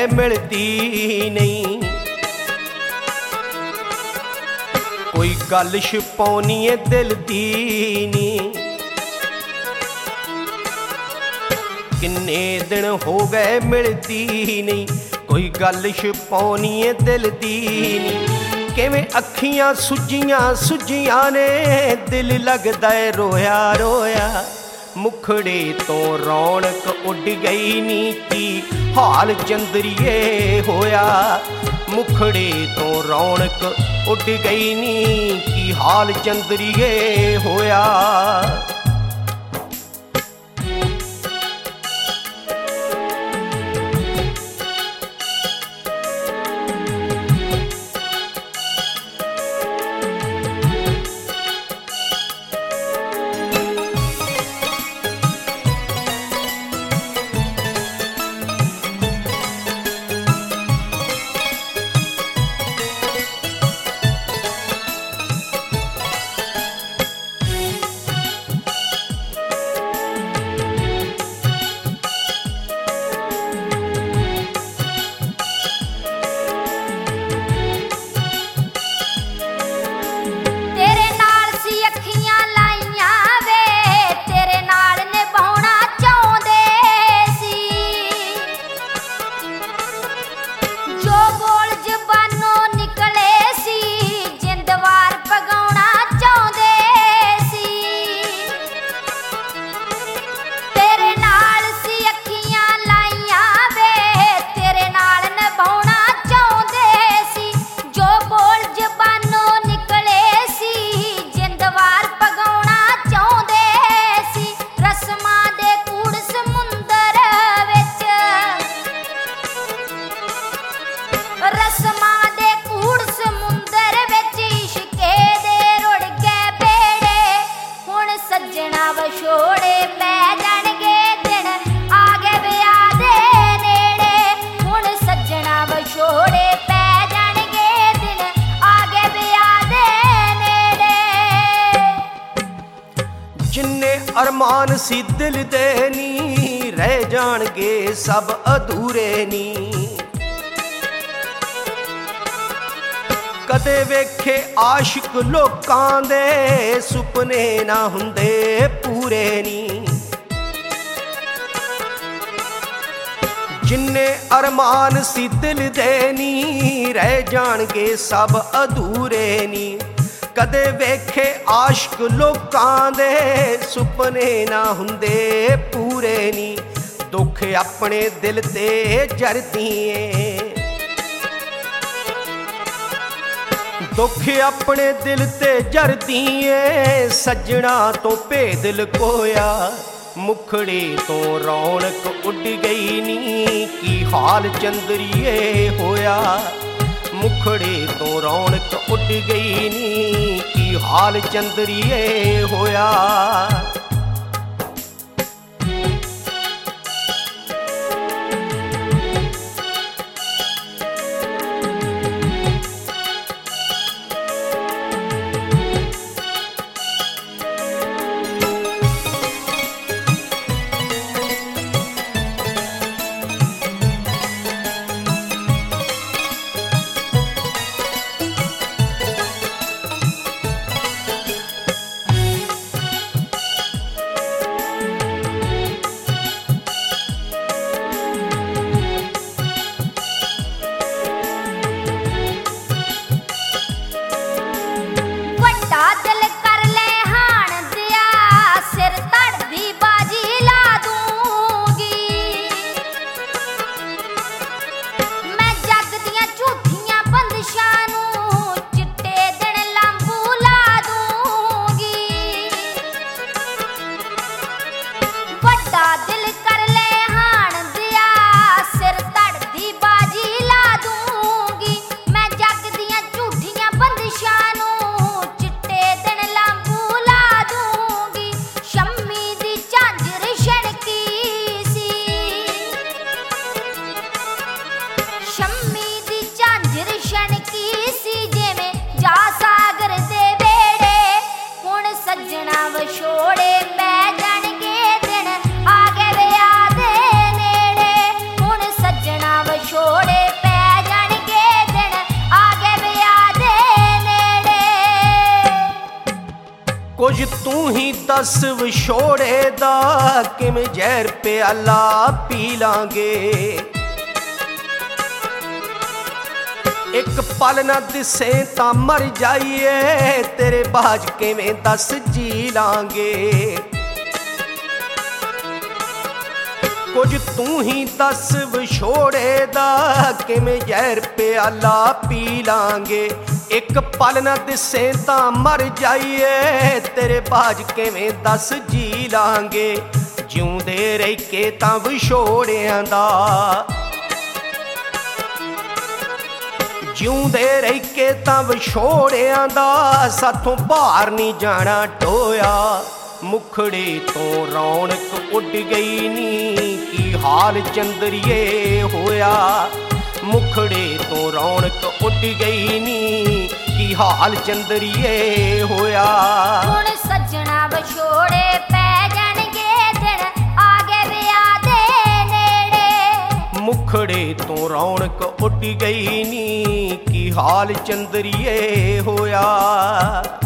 ਗਏ ਮਿਲਦੀ ਨਹੀਂ। ਕੋਈ ਗੱਲ ਛਪਾਉਣੀ ਏ ਦਿਲ ਦੀ ਨੀ, ਕਿੰਨੇ ਦਿਨ ਹੋ ਗਏ ਮਿਲਦੀ ਨਹੀਂ। ਕੋਈ ਗੱਲ ਛਪਾਉਣੀ ਏ ਦਿਲ ਦੀ ਨੀ, ਕਿਵੇਂ ਅੱਖੀਆਂ ਸੁੱਜੀਆਂ ਸੁੱਜੀਆਂ ਨੇ, ਦਿਲ ਲੱਗਦਾ ਏ ਰੋਇਆ ਰੋਇਆ। ਮੁਖੜੇ ਤੋਂ ਰੌਣਕ ਉੱਡ ਗਈ ਨੀ, ਕੀ ਹਾਲ ਚੰਦਰੀਏ ਹੋਇਆ। ਮੁਖੜੇ ਤੋਂ ਰੌਣਕ ਉੱਡ ਗਈ ਨੀ, ਕੀ ਹਾਲ ਚੰਦਰੀਏ ਹੋਇਆ। ਜਿੰਨੇ ਅਰਮਾਨ ਸੀ ਦਿਲ ਦੇ ਨੀ, ਰਹਿ ਜਾਣਗੇ ਸਭ ਅਧੂਰੇ ਨੀ। ਕਦੇ ਵੇਖੇ ਆਸ਼ਿਕ ਲੋਕਾਂ ਦੇ, ਸੁਪਨੇ ਨਾ ਹੁੰਦੇ ਪੂਰੇ ਨੀ। ਜਿੰਨੇ ਅਰਮਾਨ ਸੀ ਦਿਲ ਦੇ ਨੀ, ਰਹਿ ਜਾਣਗੇ ਸਭ ਅਧੂਰੇ ਨੀ। ਕਦੇ ਵੇਖੇ ਆਸ਼ਿਕ ਲੋਕਾਂ ਦੇ, ਸੁਪਨੇ ਨਾ ਹੁੰਦੇ ਪੂਰੇ ਨੀ। ਦੁੱਖ ਆਪਣੇ ਦਿਲ ਤੇ ਜਰਦੀ ਏ, ਦੁੱਖ ਆਪਣੇ ਦਿਲ ਤੇ ਜਰਦੀ ਏ। ਸੱਜਣਾ ਤੋਂ ਭੇਦ ਲੁਕੋਇਆ, ਮੁਖੜੇ ਤੋਂ ਰੌਣਕ ਉੱਡ ਗਈ ਨੀ, ਕੀ ਹਾਲ ਚੰਦਰੀਏ ਹੋਇਆ। ਮੁਖੜੇ ਤੋਂ ਰੌਣਕ ਉੱਡ ਗਈ ਨੀ, ਕੀ ਹਾਲ ਚੰਦਰੀਏ ਹੋਇਆ। ਵੱਡਾ ਕੁਝ ਤੂੰ ਹੀ ਦੱਸ ਵਿਛੋੜੇ ਦਾ ਕਿਵੇਂ ਜ਼ਹਿਰ ਪਿਆਲਾ ਪੀ ਲਾਂਗੇ। ਇੱਕ ਪਲ ਨਾ ਦਿਸੇ ਤਾਂ ਮਰ ਜਾਈਏ ਤੇਰੇ ਬਾਝ ਕਿਵੇਂ ਦੱਸ ਜੀ ਲਾਂਗੇ। ਕੁਝ ਤੂੰ ਹੀ ਦੱਸ ਵਿਛੋੜੇ ਦਾ ਕਿਵੇਂ ਜ਼ਹਿਰ ਪਿਆਲਾ ਪੀ ਲਾਂਗੇ। ਇੱਕ ਪਲ ਨਾ ਦਿਸੇ ਤਾਂ ਮਰ ਜਾਈਏ ਤੇਰੇ ਬਾਝ ਕਿਵੇਂ ਦੱਸ ਜੀ ਲਾਂਗੇ। ਜਿਉਂਦੇ ਰਹਿ ਕੇ ਤਾਂ ਵਿਛੋੜਿਆਂ ਦਾ, ਜਿਉਂਦੇ ਰਹਿ ਕੇ ਤਾਂ ਵਿਛੋੜਿਆਂ ਦਾ ਸਾਥੋਂ ਭਾਰ ਨਹੀਂ ਜਾਣਾ ਢੋਇਆ। ਮੁਖੜੇ ਤੋਂ ਰੌਣਕ ਉੱਡ ਗਈ ਨੀ ਕੀ ਹਾਲ ਚੰਦਰੀਏ ਹੋਇਆ। ਮੁਖੜੇ ਤੋਂ ਰੌਣਕ ਉੱਡ ਗਈ ਨੀ ਕੀ ਹਾਲ ਚੰਦਰੀਏ ਹੋਇਆ। ਹੁਣ ਸੱਜਣਾ ਵਿਛੋੜੇ ਪੈ ਜਾਣਗੇ ਦਿਨ ਆ ਗਏ ਵਿਆਹ ਦੇ ਨੇੜੇ। ਮੁਖੜੇ ਤੋਂ ਰੌਣਕ ਉੱਡ ਗਈ ਨੀ ਕੀ ਹਾਲ ਚੰਦਰੀਏ ਹੋਇਆ।